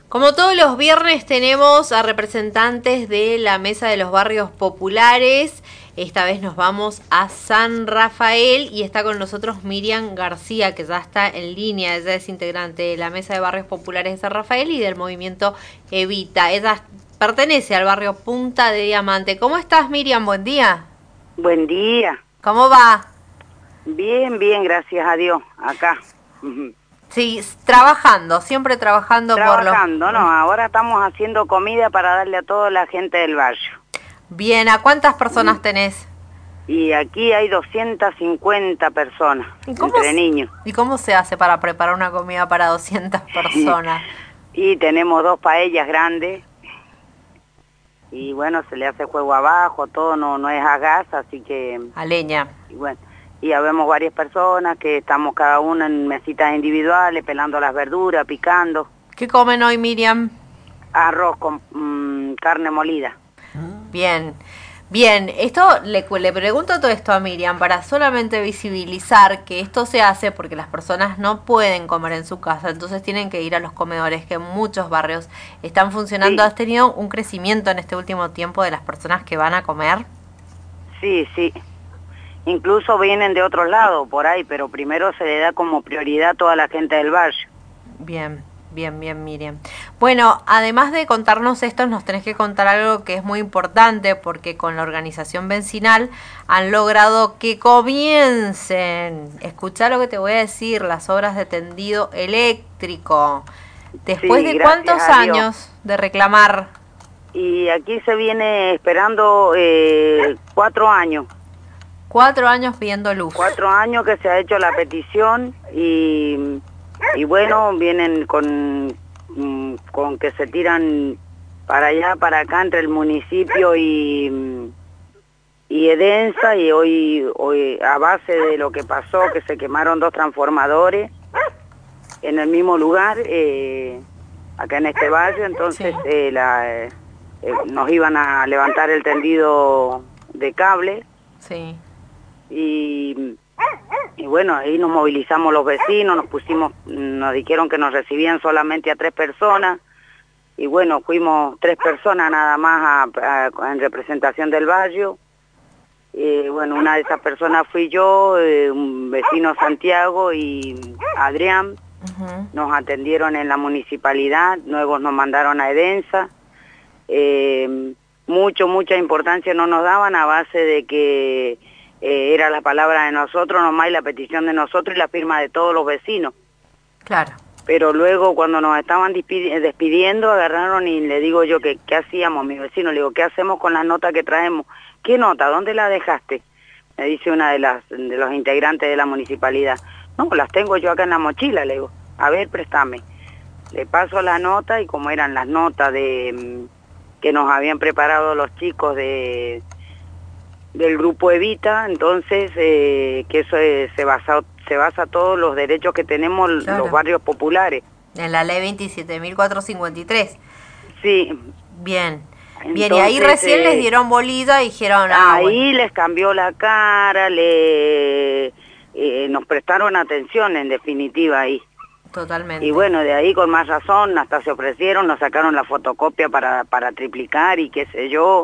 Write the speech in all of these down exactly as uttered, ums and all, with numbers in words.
Como todos los viernes tenemos a representantes de la Mesa de los Barrios Populares. Esta vez nos vamos a San Rafael y está con nosotros Miriam García, que ya está en línea. Ella es integrante de la Mesa de Barrios Populares de San Rafael y del movimiento Evita. Ella pertenece al barrio Punta de Diamante. ¿Cómo estás, Miriam? Buen día. Buen día. ¿Cómo va? Bien, bien, gracias a Dios, acá. Sí, trabajando, siempre trabajando, trabajando por los... Trabajando, no, ahora estamos haciendo comida para darle a toda la gente del barrio. Bien, ¿a cuántas personas tenés? Y aquí hay doscientas cincuenta personas, entre niños. ¿Y cómo se hace para preparar una comida para doscientas personas? Y tenemos dos paellas grandes, y bueno, se le hace fuego abajo, todo no, no es a gas, así que... A leña. Y bueno, y habemos varias personas que estamos cada una en mesitas individuales, pelando las verduras, picando. ¿Qué comen hoy, Miriam? Arroz con mmm, carne molida. Bien, bien. Esto le, le pregunto todo esto a Miriam para solamente visibilizar que esto se hace porque las personas no pueden comer en su casa, entonces tienen que ir a los comedores que en muchos barrios están funcionando. Sí. ¿Has tenido un crecimiento en este último tiempo de las personas que van a comer? Sí, sí. Incluso vienen de otros lados por ahí, pero primero se le da como prioridad a toda la gente del barrio. Bien, bien, bien, Miriam. Bueno, además de contarnos esto, nos tenés que contar algo que es muy importante, porque con la organización vecinal han logrado que comiencen, escuchá lo que te voy a decir, las obras de tendido eléctrico. Después sí, de cuántos años de reclamar. Y aquí se viene esperando eh, cuatro años. Cuatro años pidiendo luz. Cuatro años que se ha hecho la petición y, y bueno, vienen con, con que se tiran para allá, para acá, entre el municipio y, y Edensa, y hoy, hoy a base de lo que pasó, que se quemaron dos transformadores en el mismo lugar, eh, acá en este barrio, entonces sí. eh, la, eh, nos iban a levantar el tendido de cable. Sí. Y, y bueno, ahí nos movilizamos los vecinos, nos pusimos, nos dijeron que nos recibían solamente a tres personas, y bueno, fuimos tres personas nada más a, a, en representación del barrio. Y bueno, una de esas personas fui yo, eh, un vecino Santiago y Adrián. Uh-huh. Nos atendieron en la municipalidad, luego nos mandaron a Edensa. Eh, mucho, mucha importancia no nos daban a base de que Eh, era la palabra de nosotros nomás y la petición de nosotros y la firma de todos los vecinos. Claro. Pero luego cuando nos estaban despidiendo agarraron y le digo yo que qué hacíamos, mi vecino, le digo, ¿qué hacemos con las notas que traemos? ¿Qué nota? ¿Dónde la dejaste? Me dice una de las de los integrantes de la municipalidad. No, las tengo yo acá en la mochila, le digo, a ver, préstame. Le paso la nota y como eran las notas de que nos habían preparado los chicos de... del grupo Evita, entonces eh, que eso es, se basa se basa todos los derechos que tenemos claro. Los barrios populares. En la ley veintisiete mil cuatrocientos cincuenta y tres. Sí. Bien. Entonces, bien, y ahí recién eh, les dieron bolilla y dijeron... Ah, ahí bueno. Les cambió la cara, le eh, nos prestaron atención en definitiva ahí. Totalmente. Y bueno, de ahí con más razón hasta se ofrecieron, nos sacaron la fotocopia para, para triplicar y qué sé yo...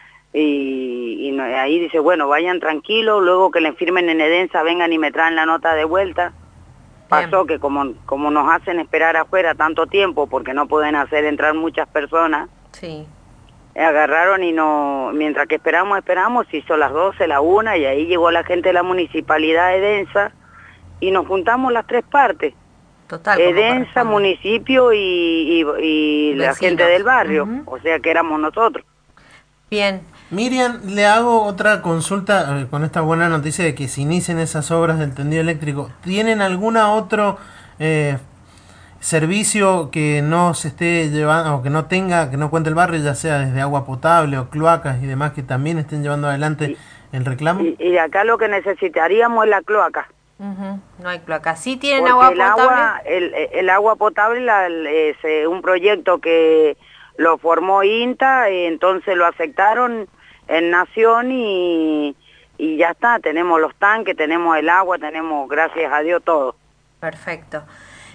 Y, y ahí dice, bueno, vayan tranquilos, luego que le firmen en Edensa, vengan y me traen la nota de vuelta. Bien. Pasó que como, como nos hacen esperar afuera tanto tiempo, porque no pueden hacer entrar muchas personas, sí. Agarraron y no, mientras que esperamos, esperamos, hizo las doce, la una, y ahí llegó la gente de la municipalidad de Edensa, y nos juntamos las tres partes. Total. Edensa, municipio y, y, y la gente del barrio, uh-huh. O sea que éramos nosotros. Bien. Miriam, le hago otra consulta eh, con esta buena noticia de que se inicien esas obras del tendido eléctrico. ¿Tienen alguna otro eh, servicio que no se esté llevando o que no tenga, que no cuente el barrio, ya sea desde agua potable o cloacas y demás, que también estén llevando adelante y, el reclamo? Y, y acá lo que necesitaríamos es la cloaca. Uh-huh. No hay cloaca. ¿Sí tienen Porque agua el potable? Agua, el, el agua potable la, es eh, un proyecto que lo formó INTA, y entonces lo aceptaron en Nación y, y ya está, tenemos los tanques, tenemos el agua, tenemos, gracias a Dios, todo. Perfecto.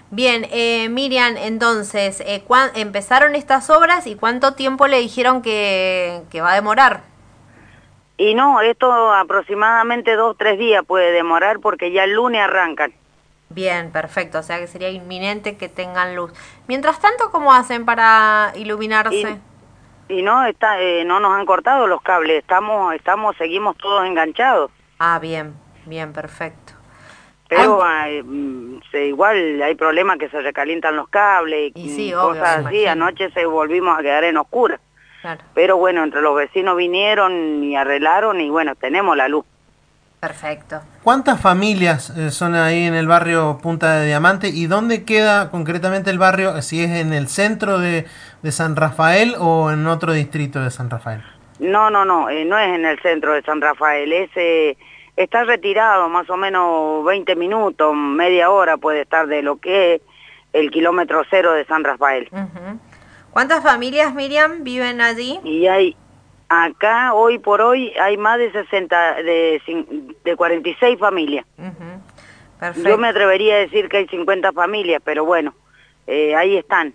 Bien, eh, Miriam, entonces, eh, ¿empezaron estas obras y cuánto tiempo le dijeron que, que va a demorar? Y no, esto aproximadamente dos, tres días puede demorar porque ya el lunes arrancan. Bien, perfecto, o sea que sería inminente que tengan luz. Mientras tanto, ¿cómo hacen para iluminarse? Y, y no, está, eh, no nos han cortado los cables, estamos, estamos, seguimos todos enganchados. Ah, bien, bien, perfecto. Pero hay, se, igual hay problemas que se recalientan los cables y, y sí, cosas obvio, así. Anoche se volvimos a quedar en oscuras. Claro. Pero bueno, entre los vecinos vinieron y arreglaron y bueno, tenemos la luz. Perfecto. ¿Cuántas familias eh, son ahí en el barrio Punta de Diamante y dónde queda concretamente el barrio? Si es en el centro de, de San Rafael o en otro distrito de San Rafael. No, no, no, eh, no es en el centro de San Rafael, es... Eh, está retirado más o menos veinte minutos, media hora puede estar de lo que es el kilómetro cero de San Rafael. Uh-huh. ¿Cuántas familias, Miriam, viven allí? Y hay, acá hoy por hoy hay más de sesenta, de, de cuarenta y seis familias. Uh-huh. Perfecto. Yo me atrevería a decir que hay cincuenta familias, pero bueno, eh, ahí están.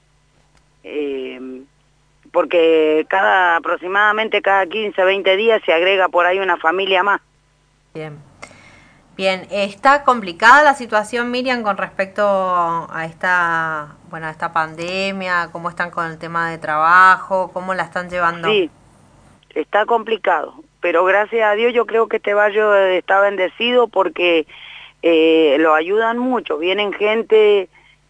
Eh, porque cada aproximadamente cada quince, veinte días se agrega por ahí una familia más. Bien, bien, ¿está complicada la situación, Miriam, con respecto a esta, bueno, a esta pandemia? ¿Cómo están con el tema de trabajo? ¿Cómo la están llevando? Sí, está complicado, pero gracias a Dios yo creo que este barrio está bendecido porque eh, lo ayudan mucho, vienen gente,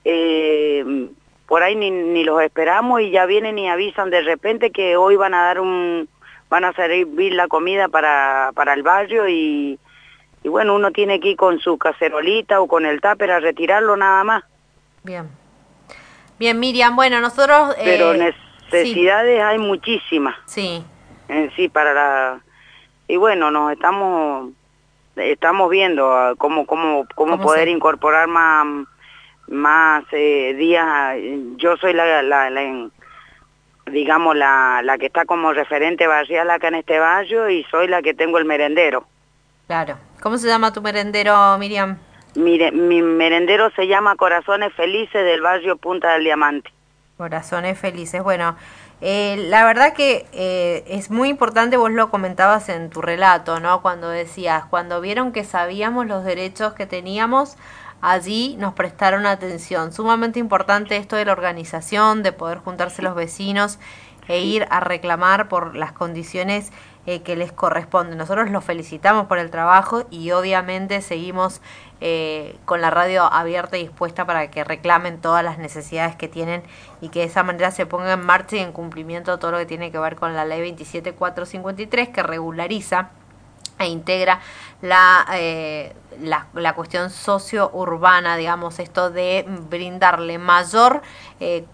eh, por ahí ni, ni los esperamos y ya vienen y avisan de repente que hoy van a dar un... van a servir la comida para, para el barrio y, y bueno, uno tiene que ir con su cacerolita o con el tupper a retirarlo nada más. Bien. Bien, Miriam, bueno, nosotros... Pero eh, necesidades sí. hay muchísimas. Sí. En sí, para la... Y bueno, nos estamos estamos viendo cómo, cómo, cómo poder se... incorporar más, más eh, días. Yo soy la... la, la digamos, la, la que está como referente barrial acá en este barrio y soy la que tengo el merendero. Claro. ¿Cómo se llama tu merendero, Miriam? Mire, mi merendero se llama Corazones Felices del barrio Punta del Diamante. Corazones Felices. Bueno, eh, la verdad que eh, es muy importante, vos lo comentabas en tu relato, ¿no? Cuando decías, cuando vieron que sabíamos los derechos que teníamos, allí nos prestaron atención. Sumamente importante esto de la organización, de poder juntarse los vecinos e ir a reclamar por las condiciones eh, que les corresponden. Nosotros los felicitamos por el trabajo y obviamente seguimos eh, con la radio abierta y dispuesta para que reclamen todas las necesidades que tienen y que de esa manera se ponga en marcha y en cumplimiento todo lo que tiene que ver con la ley veintisiete mil cuatrocientos cincuenta y tres que regulariza e integra la, eh, la, la cuestión socio-urbana, digamos, esto de brindarle mayor eh,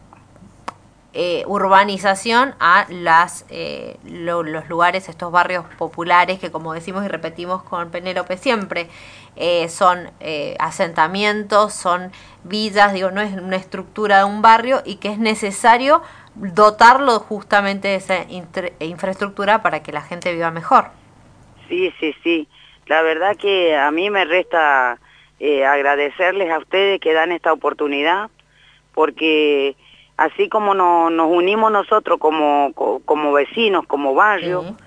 eh, urbanización a las eh, lo, los lugares, estos barrios populares que, como decimos y repetimos con Penélope siempre, eh, son eh, asentamientos, son villas, digo, no es una estructura de un barrio y que es necesario dotarlo justamente de esa infraestructura para que la gente viva mejor. Sí, sí, sí. La verdad que a mí me resta eh, agradecerles a ustedes que dan esta oportunidad, porque así como no, nos unimos nosotros como, como vecinos, como barrio, sí.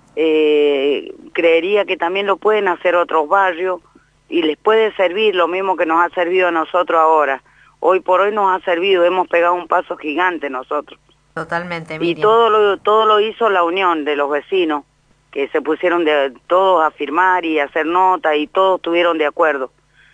eh, creería que también lo pueden hacer otros barrios y les puede servir lo mismo que nos ha servido a nosotros ahora. Hoy por hoy nos ha servido, hemos pegado un paso gigante nosotros. Totalmente, Miriam. Y todo lo, todo lo hizo la unión de los vecinos, que se pusieron de, todos a firmar y a hacer nota y todos estuvieron de acuerdo.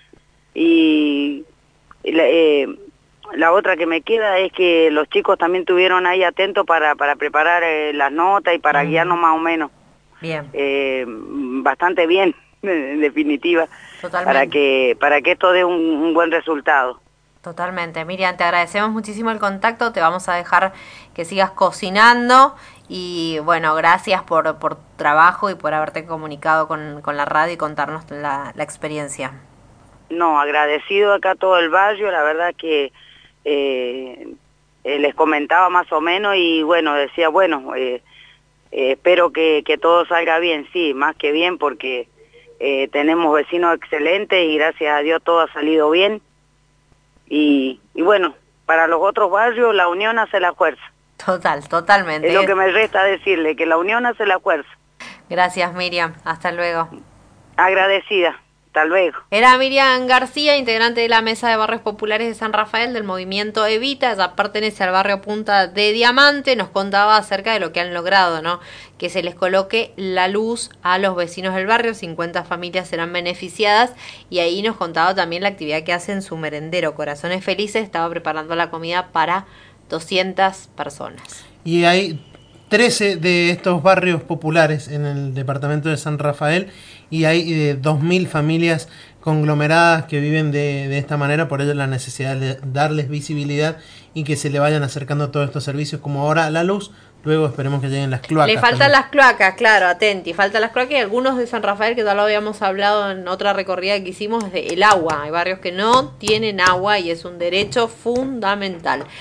Y eh, la otra que me queda es que los chicos también estuvieron ahí atentos para, para preparar eh, las notas y para mm. guiarnos más o menos. Bien. Eh, bastante bien, en definitiva, Totalmente. para que, para que esto dé un, un buen resultado. Totalmente. Miriam, te agradecemos muchísimo el contacto, te vamos a dejar que sigas cocinando y bueno, gracias por, por trabajo y por haberte comunicado con, con la radio y contarnos la, la experiencia. No, agradecido acá todo el barrio, la verdad que eh, eh, les comentaba más o menos y bueno, decía, bueno, eh, eh, espero que, que todo salga bien, sí, más que bien porque eh, tenemos vecinos excelentes y gracias a Dios todo ha salido bien. y, y bueno, para los otros barrios la unión hace la fuerza. Total, totalmente. Es lo que me resta decirle, que la unión hace la fuerza. Gracias, Miriam. Hasta luego. Agradecida. Hasta luego. Era Miriam García, integrante de la Mesa de Barrios Populares de San Rafael del movimiento Evita. Ella pertenece al barrio Punta de Diamante. Nos contaba acerca de lo que han logrado, ¿no? Que se les coloque la luz a los vecinos del barrio. cincuenta familias serán beneficiadas. Y ahí nos contaba también la actividad que hace en su merendero. Corazones Felices estaba preparando la comida para doscientas personas. Y hay trece de estos barrios populares en el departamento de San Rafael y hay eh, dos mil familias conglomeradas que viven de, de esta manera, por ello la necesidad de darles visibilidad y que se le vayan acercando todos estos servicios, como ahora la luz, luego esperemos que lleguen las cloacas. Le faltan también. las cloacas, claro, atenti, faltan las cloacas y algunos de San Rafael, que ya lo habíamos hablado en otra recorrida que hicimos, de el agua. Hay barrios que no tienen agua y es un derecho fundamental.